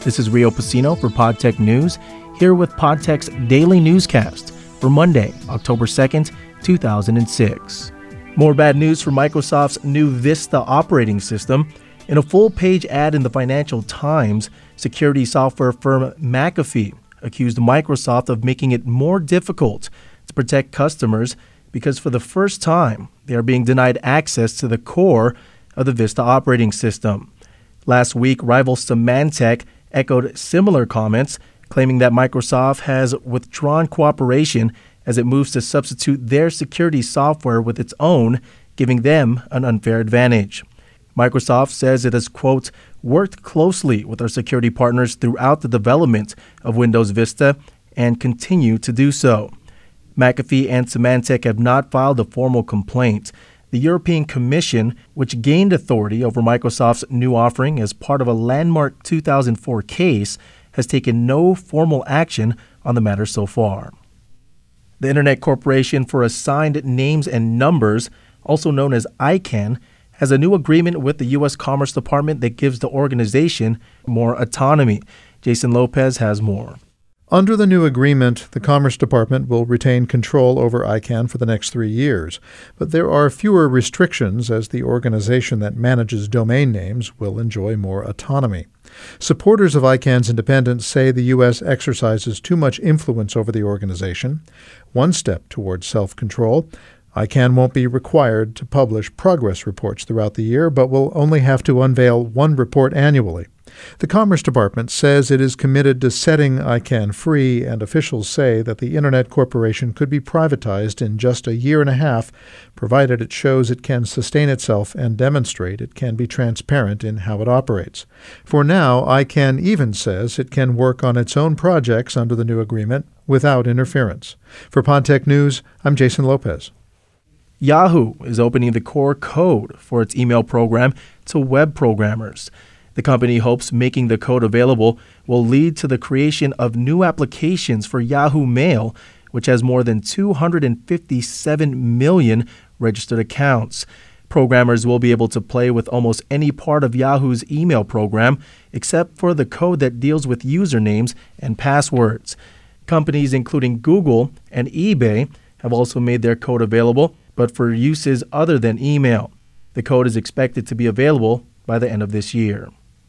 This is Rio Pacino for PodTech News, here with PodTech's daily newscast for Monday, October 2nd, 2006. More bad news for Microsoft's new Vista operating system. In a full-page ad in the Financial Times, security software firm McAfee accused Microsoft of making it more difficult to protect customers because for the first time, they are being denied access to the core of the Vista operating system. Last week, rival Symantec echoed similar comments, claiming that Microsoft has withdrawn cooperation as it moves to substitute their security software with its own, giving them an unfair advantage. Microsoft says it has, quote, worked closely with our security partners throughout the development of Windows Vista and continue to do so. McAfee and Symantec have not filed a formal complaint. The European Commission, which gained authority over Microsoft's new offering as part of a landmark 2004 case, has taken no formal action on the matter so far. The Internet Corporation for Assigned Names and Numbers, also known as ICANN, has a new agreement with the U.S. Commerce Department that gives the organization more autonomy. Jason Lopez has more. Under the new agreement, the Commerce Department will retain control over ICANN for the next 3 years, but there are fewer restrictions as the organization that manages domain names will enjoy more autonomy. Supporters of ICANN's independence say the U.S. exercises too much influence over the organization. One step towards self-control, ICANN won't be required to publish progress reports throughout the year, but will only have to unveil one report annually. The Commerce Department says it is committed to setting ICANN free, and officials say that the Internet Corporation could be privatized in just a year and a half, provided it shows it can sustain itself and demonstrate it can be transparent in how it operates. For now, ICANN even says it can work on its own projects under the new agreement without interference. For PodTech News, I'm Jason Lopez. Yahoo is opening the core code for its email program to web programmers. The company hopes making the code available will lead to the creation of new applications for Yahoo Mail, which has more than 257 million registered accounts. Programmers will be able to play with almost any part of Yahoo's email program, except for the code that deals with usernames and passwords. Companies including Google and eBay have also made their code available, but for uses other than email. The code is expected to be available by the end of this year.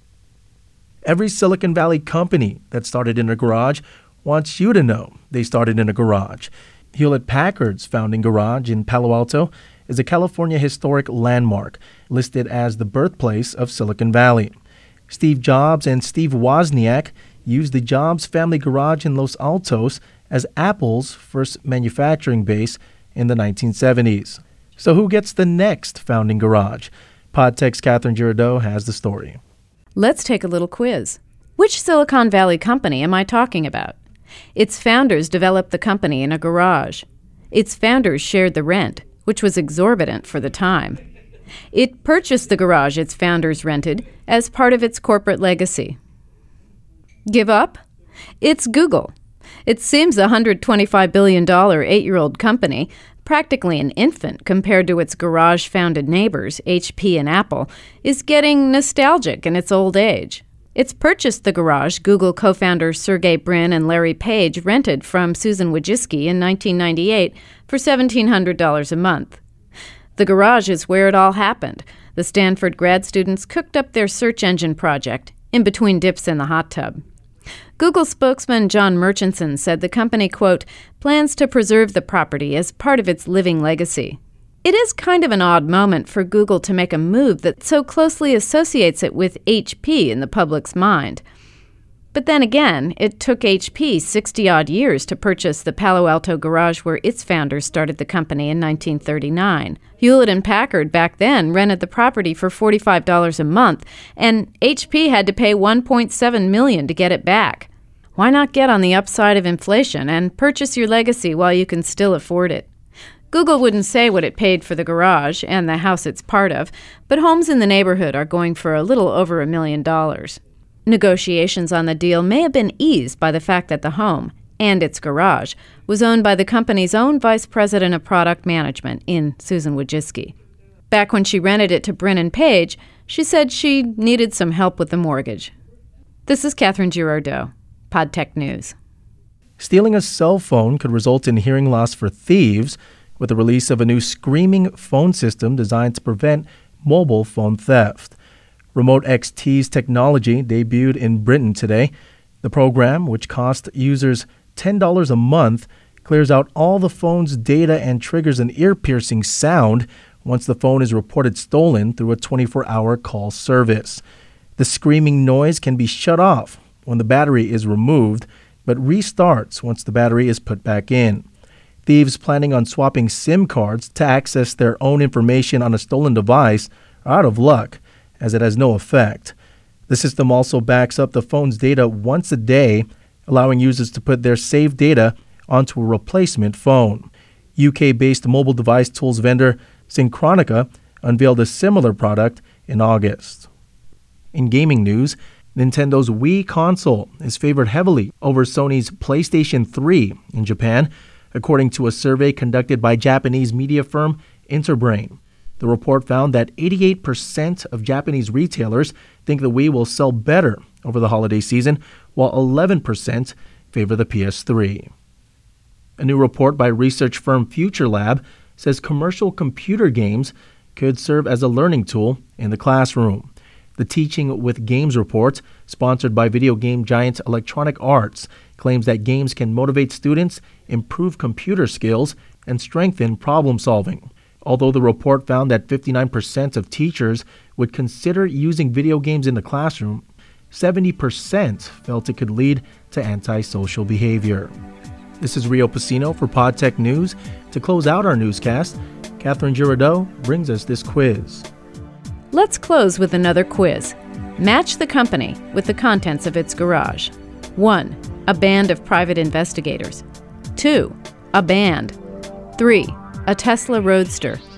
Every Silicon Valley company that started in a garage wants you to know they started in a garage. Hewlett-Packard's founding garage in Palo Alto is a California historic landmark listed as the birthplace of Silicon Valley. Steve Jobs and Steve Wozniak used the Jobs family garage in Los Altos as Apple's first manufacturing base in the 1970s. So who gets the next founding garage? PodTech's Catherine Girardeau has the story. Let's take a little quiz. Which Silicon Valley company am I talking about? Its founders developed the company in a garage. Its founders shared the rent, which was exorbitant for the time. It purchased the garage its founders rented as part of its corporate legacy. Give up? It's Google. It seems a $125 billion 8-year-old company, practically an infant compared to its garage-founded neighbors, HP and Apple, is getting nostalgic in its old age. It's purchased the garage Google co-founders Sergey Brin and Larry Page rented from Susan Wojcicki in 1998 for $1,700 a month. The garage is where it all happened. The Stanford grad students cooked up their search engine project in between dips in the hot tub. Google spokesman John Murchison said the company, quote, plans to preserve the property as part of its living legacy. It is kind of an odd moment for Google to make a move that so closely associates it with HP in the public's mind. But then again, it took HP 60-odd years to purchase the Palo Alto garage where its founders started the company in 1939. Hewlett and Packard back then rented the property for $45 a month, and HP had to pay $1.7 million to get it back. Why not get on the upside of inflation and purchase your legacy while you can still afford it? Google wouldn't say what it paid for the garage and the house it's part of, but homes in the neighborhood are going for a little over $1 million. Negotiations on the deal may have been eased by the fact that the home, and its garage, was owned by the company's own vice president of product management in Susan Wojcicki. Back when she rented it to Brin and Page, she said she needed some help with the mortgage. This is Catherine Girardeau, PodTech News. Stealing a cell phone could result in hearing loss for thieves with the release of a new screaming phone system designed to prevent mobile phone theft. Remote XT's technology debuted in Britain today. The program, which costs users $10 a month, clears out all the phone's data and triggers an ear-piercing sound once the phone is reported stolen through a 24-hour call service. The screaming noise can be shut off when the battery is removed, but restarts once the battery is put back in. Thieves planning on swapping SIM cards to access their own information on a stolen device are out of luck, as it has no effect. The system also backs up the phone's data once a day, allowing users to put their saved data onto a replacement phone. UK-based mobile device tools vendor Synchronica unveiled a similar product in August. In gaming news, Nintendo's Wii console is favored heavily over Sony's PlayStation 3 in Japan, according to a survey conducted by Japanese media firm Interbrain. The report found that 88% of Japanese retailers think the Wii will sell better over the holiday season, while 11% favor the PS3. A new report by research firm FutureLab says commercial computer games could serve as a learning tool in the classroom. The Teaching with Games report, sponsored by video game giant Electronic Arts, claims that games can motivate students, improve computer skills, and strengthen problem solving. Although the report found that 59% of teachers would consider using video games in the classroom, 70% felt it could lead to antisocial behavior. This is Rio Pacino for PodTech News. To close out our newscast, Catherine Girardeau brings us this quiz. Let's close with another quiz. Match the company with the contents of its garage. 1. A band of private investigators. 2. A band. 3. A Tesla Roadster.